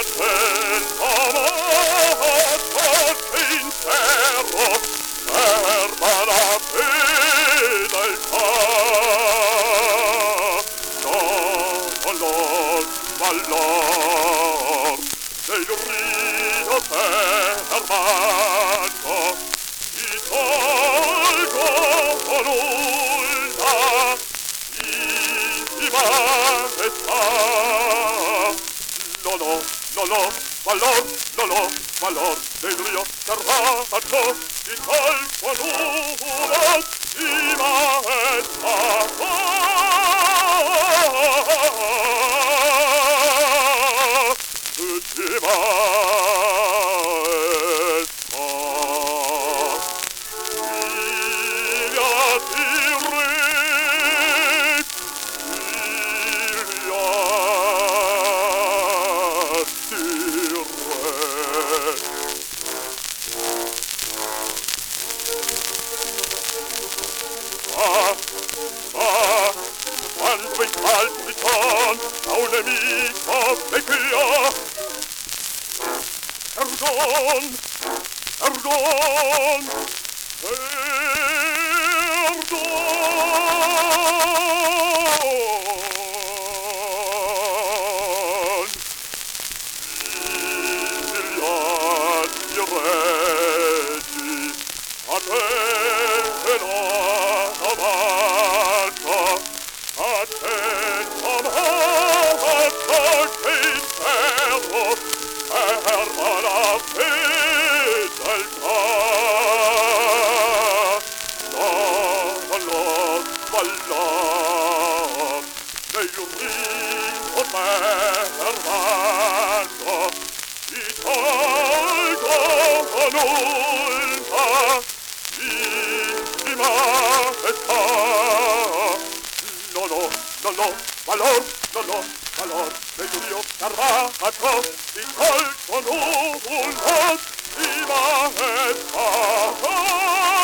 valor del río fermato y tolgo con una íntima età. Valor del río fermato y tolgo con una íntima età. Quando il palpiton a un nemico vecchia, perdon, perdon, perdon. Figliati regi, a te no avanto, a te avanto che in ferro ferma la fedeltà. Valor del rio fermato ti tolgo con una íntima età. Valor del río fermato ti tolgo con una íntima età.